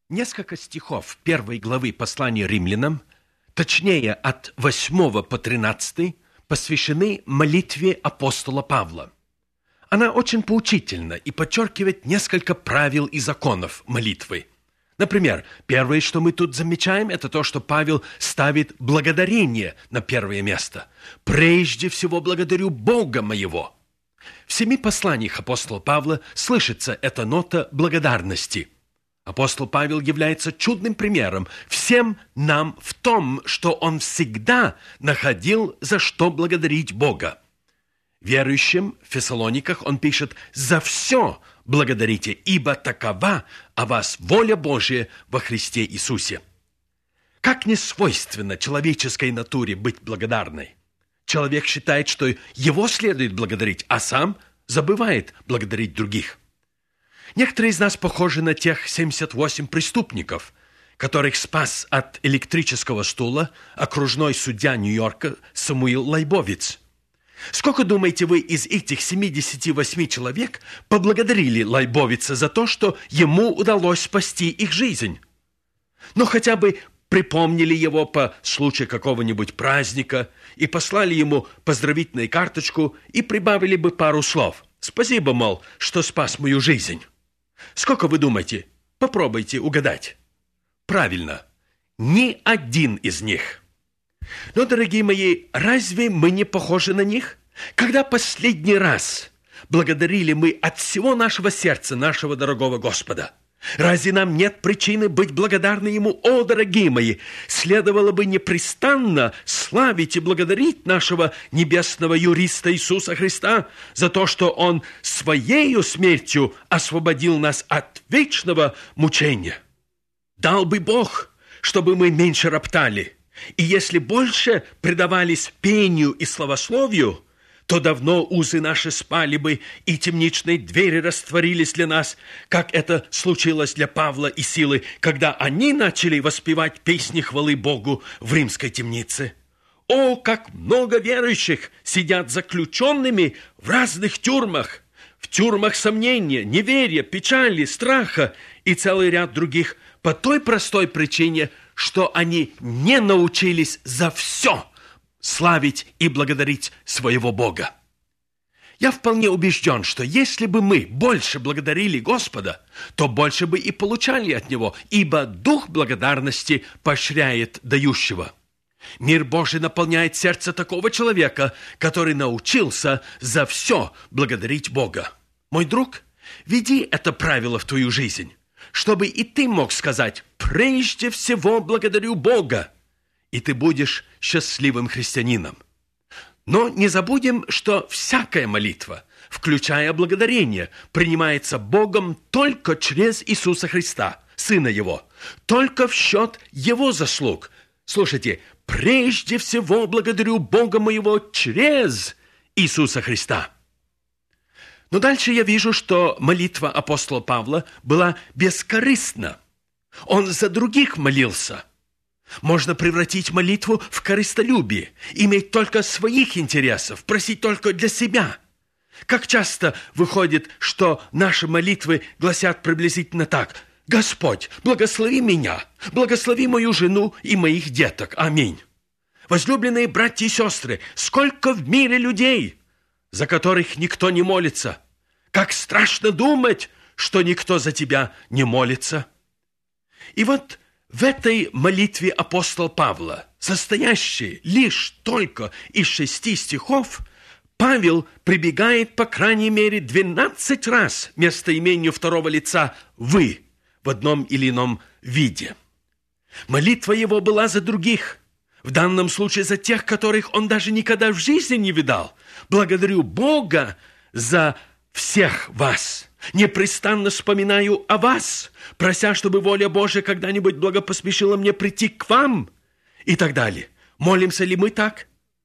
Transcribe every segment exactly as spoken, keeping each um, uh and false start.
Несколько стихов первой главы послания римлянам, точнее от восьмого по тринадцатый, посвящены молитве апостола Павла. Она очень поучительна и подчеркивает несколько правил и законов молитвы. Например, первое, что мы тут замечаем, это то, что Павел ставит благодарение на первое место. «Прежде всего благодарю Бога моего». В семи посланиях апостола Павла слышится эта нота благодарности. Апостол Павел является чудным примером всем нам в том, что он всегда находил за что благодарить Бога. Верующим в Фессалониках он пишет: «За все благодарите, ибо такова о вас воля Божия во Христе Иисусе». Как не свойственно человеческой натуре быть благодарной. Человек считает, что его следует благодарить, а сам забывает благодарить других. Некоторые из нас похожи на тех семьдесят восемь преступников, которых спас от электрического стула окружной судья Нью-Йорка Самуил Лайбовиц. Сколько, думаете вы, из этих семидесяти восьми человек поблагодарили Лайбовица за то, что ему удалось спасти их жизнь? Но хотя бы припомнили его по случаю какого-нибудь праздника и послали ему поздравительную карточку и прибавили бы пару слов. «Спасибо, мол, что спас мою жизнь». Сколько вы думаете? Попробуйте угадать. Правильно, ни один из них. Но, дорогие мои, разве мы не похожи на них? Когда последний раз благодарили мы от всего нашего сердца нашего дорогого Господа? Разве нам нет причины быть благодарны Ему? О, дорогие мои, следовало бы непрестанно славить и благодарить нашего небесного юриста Иисуса Христа за то, что Он Своею смертью освободил нас от вечного мучения. Дал бы Бог, чтобы мы меньше роптали, и если больше предавались пению и славословию, то давно узы наши спали бы, и темничные двери растворились для нас, как это случилось для Павла и Силы, когда они начали воспевать песни хвалы Богу в римской темнице. О, как много верующих сидят заключенными в разных тюрьмах, в тюрьмах сомнения, неверия, печали, страха и целый ряд других, по той простой причине, что они не научились за все славить и благодарить своего Бога. Я вполне убежден, что если бы мы больше благодарили Господа, то больше бы и получали от Него, ибо дух благодарности поощряет дающего. Мир Божий наполняет сердце такого человека, который научился за все благодарить Бога. Мой друг, веди это правило в твою жизнь, чтобы и ты мог сказать: «Прежде всего благодарю Бога», и ты будешь счастливым христианином. Но не забудем, что всякая молитва, включая благодарение, принимается Богом только через Иисуса Христа, Сына Его, только в счет Его заслуг. Слушайте, прежде всего благодарю Бога моего через Иисуса Христа. Но дальше я вижу, что молитва апостола Павла была бескорыстна. Он за других молился. Можно превратить молитву в корыстолюбие, иметь только своих интересов, просить только для себя. Как часто выходит, что наши молитвы гласят приблизительно так: «Господь, благослови меня, благослови мою жену и моих деток. Аминь». Возлюбленные братья и сестры, сколько в мире людей, за которых никто не молится. Как страшно думать, что никто за тебя не молится. И вот в этой молитве апостола Павла, состоящей лишь только из шести стихов, Павел прибегает по крайней мере двенадцать раз местоимению второго лица «вы» в одном или ином виде. Молитва его была за других, в данном случае за тех, которых он даже никогда в жизни не видал. «Благодарю Бога за всех вас. Непрестанно вспоминаю о вас, прося, чтобы воля Божия когда-нибудь благопоспешила мне прийти к вам», и так далее. Молимся ли мы так?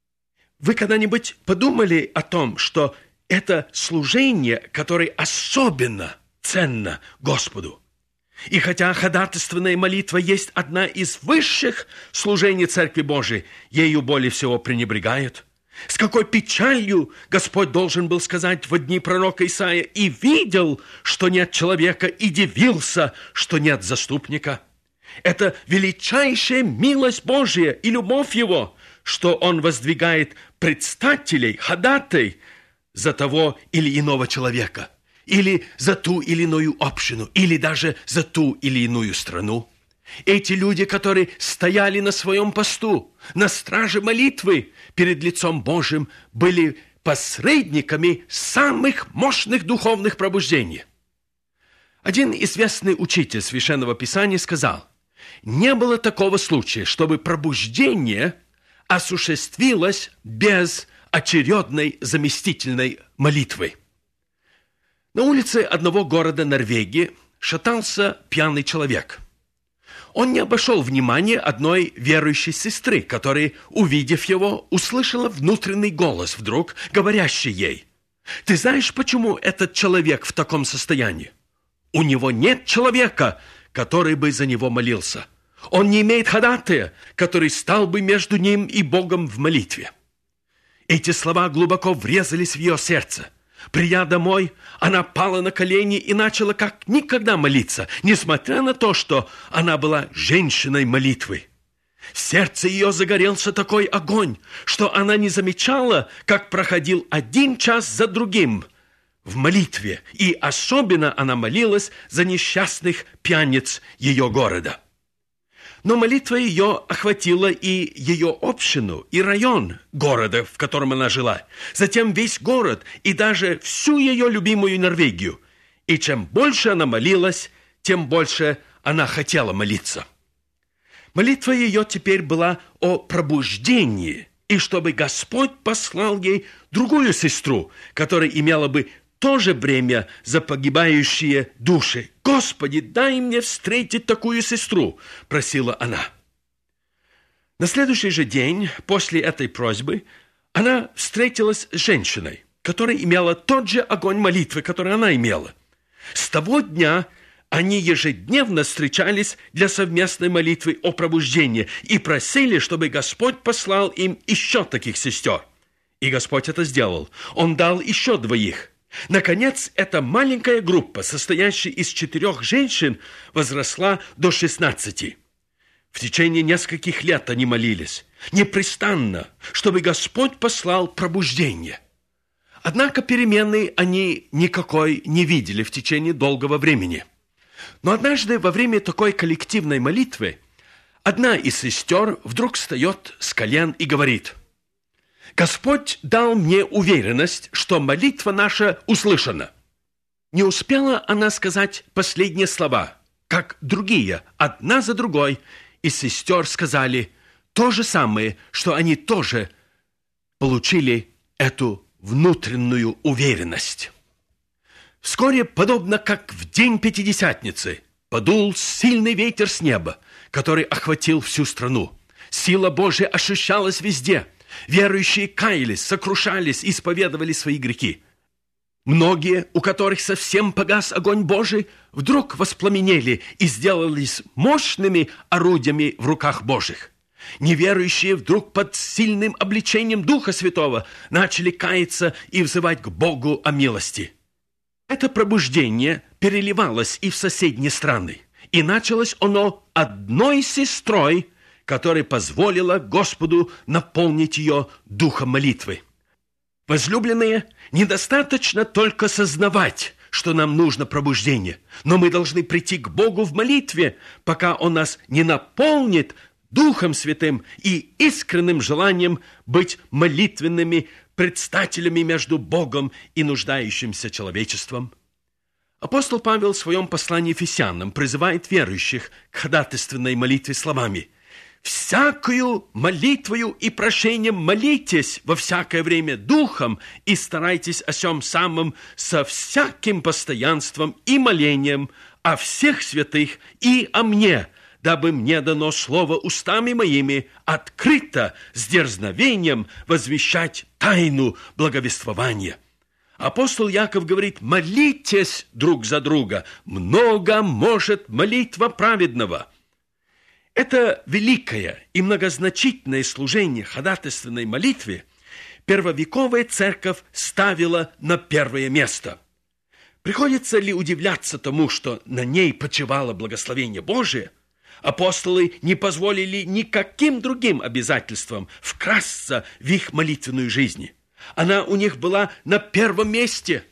Вы когда-нибудь подумали о том, что это служение, которое особенно ценно Господу? И хотя ходатайственная молитва есть одна из высших служений Церкви Божией, ею более всего пренебрегают. С какой печалью Господь должен был сказать в дни пророка Исаия: «И видел, что нет человека, и дивился, что нет заступника». Это величайшая милость Божия и любовь Его, что Он воздвигает предстателей, ходатай за того или иного человека, или за ту или иную общину, или даже за ту или иную страну. Эти люди, которые стояли на своем посту, на страже молитвы перед лицом Божьим, были посредниками самых мощных духовных пробуждений. Один известный учитель Священного Писания сказал: «Не было такого случая, чтобы пробуждение осуществилось без очередной заместительной молитвы». На улице одного города Норвегии шатался пьяный человек. Он не обошел внимания одной верующей сестры, которая, увидев его, услышала внутренний голос вдруг, говорящий ей: «Ты знаешь, почему этот человек в таком состоянии? У него нет человека, который бы за него молился. Он не имеет ходатая, который стал бы между ним и Богом в молитве». Эти слова глубоко врезались в ее сердце. Придя домой, она пала на колени и начала как никогда молиться, несмотря на то, что она была женщиной молитвы. В сердце ее загорелся такой огонь, что она не замечала, как проходил один час за другим в молитве, и особенно она молилась за несчастных пьяниц ее города. Но молитва ее охватила и ее общину, и район города, в котором она жила, затем весь город и даже всю ее любимую Норвегию. И чем больше она молилась, тем больше она хотела молиться. Молитва ее теперь была о пробуждении, и чтобы Господь послал ей другую сестру, которая имела бы то же бремя за погибающие души. «Господи, дай мне встретить такую сестру», – просила она. На следующий же день после этой просьбы она встретилась с женщиной, которая имела тот же огонь молитвы, который она имела. С того дня они ежедневно встречались для совместной молитвы о пробуждении и просили, чтобы Господь послал им еще таких сестер. И Господь это сделал. Он дал еще двоих. Наконец, эта маленькая группа, состоящая из четырех женщин, возросла до шестнадцати. В течение нескольких лет они молились непрестанно, чтобы Господь послал пробуждение. Однако перемены они никакой не видели в течение долгого времени. Но однажды во время такой коллективной молитвы одна из сестер вдруг встает с колен и говорит: «Господь дал мне уверенность, что молитва наша услышана». Не успела она сказать последние слова, как другие, одна за другой, из сестер сказали то же самое, что они тоже получили эту внутреннюю уверенность. Вскоре, подобно как в день Пятидесятницы, подул сильный ветер с неба, который охватил всю страну. Сила Божия ощущалась везде. Верующие каялись, сокрушались, исповедовали свои грехи. Многие, у которых совсем погас огонь Божий, вдруг воспламенели и сделались мощными орудиями в руках Божьих. Неверующие вдруг под сильным обличением Духа Святого начали каяться и взывать к Богу о милости. Это пробуждение переливалось и в соседние страны, и началось оно одной сестрой, которая позволила Господу наполнить ее духом молитвы. Возлюбленные, недостаточно только сознавать, что нам нужно пробуждение, но мы должны прийти к Богу в молитве, пока Он нас не наполнит Духом Святым и искренним желанием быть молитвенными предстателями между Богом и нуждающимся человечеством. Апостол Павел в своем послании Ефесянам призывает верующих к ходатайственной молитве словами: «Всякую молитвою и прошением молитесь во всякое время духом и старайтесь о сем самом со всяким постоянством и молением о всех святых и о мне, дабы мне дано слово устами моими открыто с дерзновением возвещать тайну благовествования». Апостол Яков говорит: «Молитесь друг за друга, много может молитва праведного». Это великое и многозначительное служение ходатайственной молитве первовековая церковь ставила на первое место. Приходится ли удивляться тому, что на ней почивало благословение Божие? Апостолы не позволили никаким другим обязательствам вкрасться в их молитвенную жизнь. Она у них была на первом месте.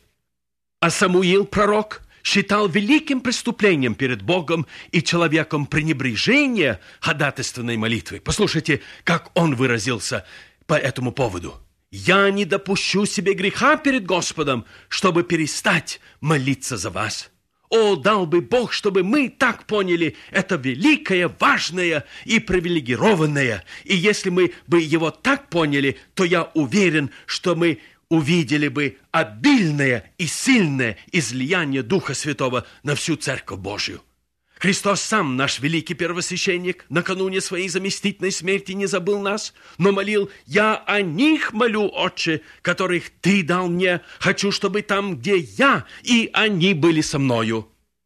А Самуил, пророк, считал великим преступлением перед Богом и человеком пренебрежение ходатайственной молитвы. Послушайте, как он выразился по этому поводу. «Я не допущу себе греха перед Господом, чтобы перестать молиться за вас». О, дал бы Бог, чтобы мы так поняли это великое, важное и привилегированное. И если мы бы его так поняли, то я уверен, что мы увидели бы обильное и сильное излияние Духа Святого на всю Церковь Божию. Христос сам, наш великий первосвященник, накануне своей заместительной смерти не забыл нас, но молил: «Я о них молю, Отче, которых Ты дал мне. Хочу, чтобы там, где я, и они были со мною».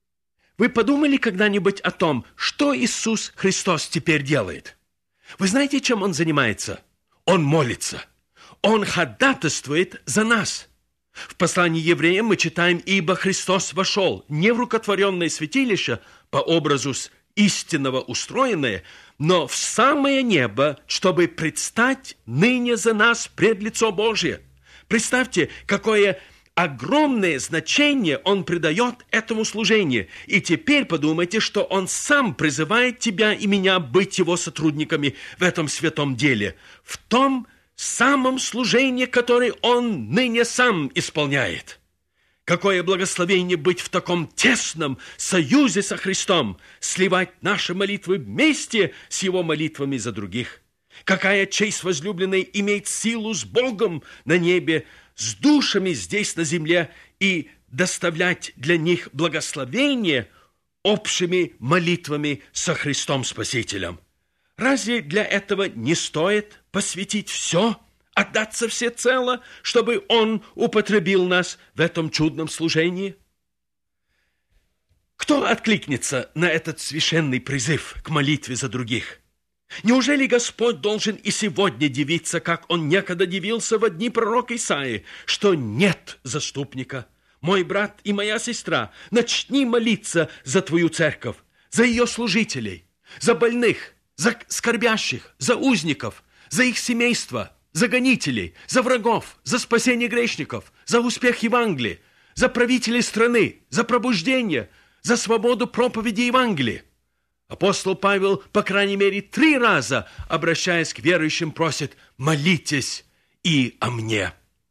Вы подумали когда-нибудь о том, что Иисус Христос теперь делает? Вы знаете, чем Он занимается? Он молится. Он ходатайствует за нас. В послании евреям мы читаем: «Ибо Христос вошел не в рукотворенное святилище, по образу истинного устроенное, но в самое небо, чтобы предстать ныне за нас пред лицо Божие». Представьте, какое огромное значение Он придает этому служению. И теперь подумайте, что Он сам призывает тебя и меня быть Его сотрудниками в этом святом деле, в том самом служении, которое Он ныне сам исполняет. Какое благословение быть в таком тесном союзе со Христом, сливать наши молитвы вместе с Его молитвами за других. Какая честь, возлюбленный, иметь силу с Богом на небе, с душами здесь на земле и доставлять для них благословение общими молитвами со Христом Спасителем. Разве для этого не стоит посвятить все, отдаться всецело, чтобы Он употребил нас в этом чудном служении? Кто откликнется на этот священный призыв к молитве за других? Неужели Господь должен и сегодня дивиться, как Он некогда дивился во дни пророка Исаии, что нет заступника? Мой брат и моя сестра, начни молиться за твою церковь, за ее служителей, за больных, за скорбящих, за узников, за их семейства, за гонителей, за врагов, за спасение грешников, за успех Евангелия, за правителей страны, за пробуждение, за свободу проповеди Евангелия. Апостол Павел, по крайней мере, три раза, обращаясь к верующим, просит: «Молитесь и о мне».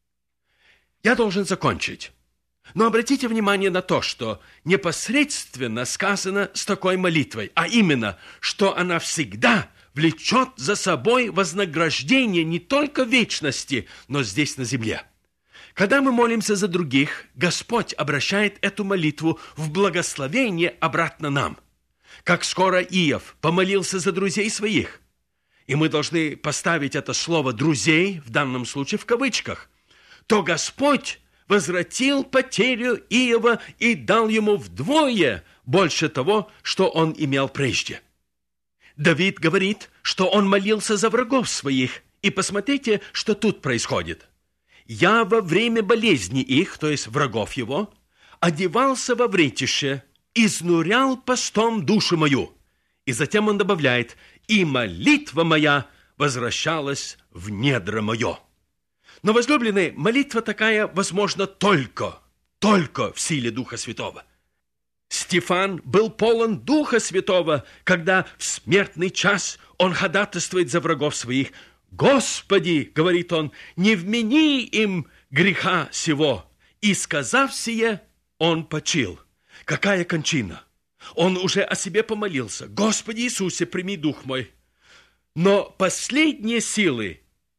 Я должен закончить. Но обратите внимание на то, что непосредственно сказано с такой молитвой, а именно, что она всегда влечет за собой вознаграждение не только в вечности, но здесь на земле. Когда мы молимся за других, Господь обращает эту молитву в благословение обратно нам. Как скоро Иов помолился за друзей своих. И мы должны поставить это слово «друзей», в данном случае в кавычках. То Господь возвратил потерю Иова и дал ему вдвое больше того, что он имел прежде. Давид говорит, что он молился за врагов своих. И посмотрите, что тут происходит. «Я во время болезни их», то есть врагов его, «одевался во вретище, изнурял постом душу мою». И затем он добавляет: «И молитва моя возвращалась в недра мое». Но, возлюбленные, молитва такая возможна только, только в силе Духа Святого. Стефан был полон Духа Святого, когда в смертный час он ходатайствует за врагов своих. «Господи, — говорит он, — не вмени им греха сего». И, сказав сие, он почил. Какая кончина! Он уже о себе помолился: «Господи Иисусе, прими дух мой». Но последние силы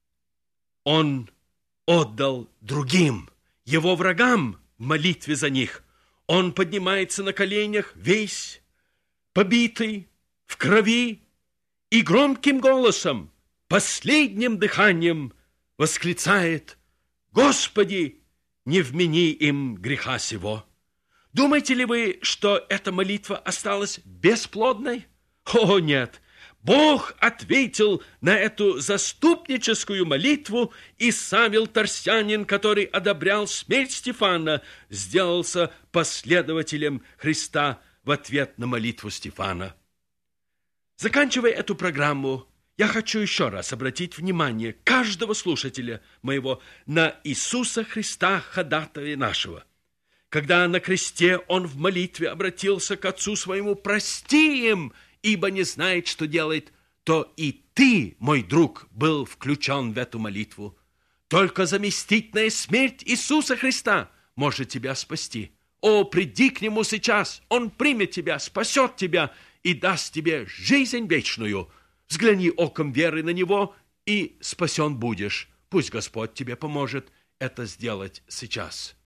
он отдал другим, его врагам, в молитве за них. Он поднимается на коленях, весь побитый, в крови, и громким голосом, последним дыханием восклицает: «Господи, не вмени им греха сего». Думаете ли вы, что эта молитва осталась бесплодной? О, нет! Бог ответил на эту заступническую молитву, и Савел Тарсянин, который одобрял смерть Стефана, сделался последователем Христа в ответ на молитву Стефана. Заканчивая эту программу, я хочу еще раз обратить внимание каждого слушателя моего на Иисуса Христа, ходатая нашего. Когда на кресте Он в молитве обратился к Отцу Своему: «Прости им, ибо не знает, что делает», то и ты, мой друг, был включен в эту молитву. Только заместительная смерть Иисуса Христа может тебя спасти. О, приди к Нему сейчас, Он примет тебя, спасет тебя и даст тебе жизнь вечную. Взгляни оком веры на Него, и спасен будешь. Пусть Господь тебе поможет это сделать сейчас.